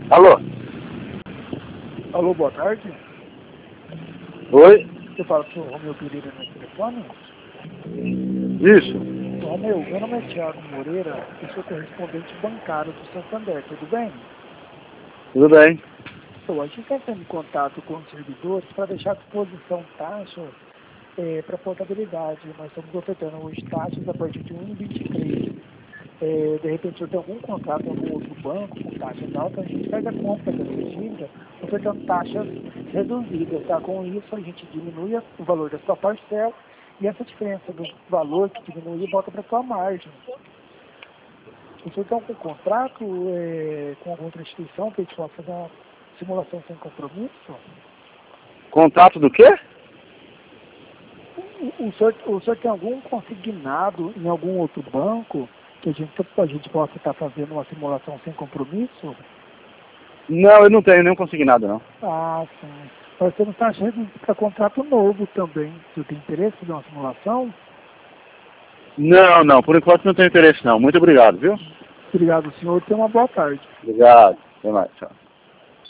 Alô? Alô, boa tarde. Oi? Você fala com o Romeu Pereira no telefone? Isso. Romeu, meu nome é Thiago Moreira, eu sou correspondente bancário do Santander, tudo bem? Tudo bem? Então, a gente está entrando em contato com os servidores para deixar à disposição taxas para portabilidade. Nós estamos ofertando hoje taxas a partir de 1,23. De repente, se eu tenho algum contrato com algum outro banco com taxas altas, a gente faz a compra dessa dívida, ofertando taxas reduzidas, tá? Com isso, a gente diminui o valor da sua parcela e essa diferença do valor que diminui volta para a sua margem. O senhor tem algum contrato com alguma outra instituição que a gente possa fazer uma simulação sem compromisso? Contrato do quê? O senhor tem algum consignado em algum outro banco que a gente possa estar fazendo uma simulação sem compromisso? Não, eu não tenho nenhum consignado, não. Ah, sim. Nós temos taxa para contrato novo também. Você tem interesse em uma simulação? Não, por enquanto não tenho interesse não. Muito obrigado, viu? Obrigado, senhor. Tenha uma boa tarde. Obrigado. Até mais, tchau.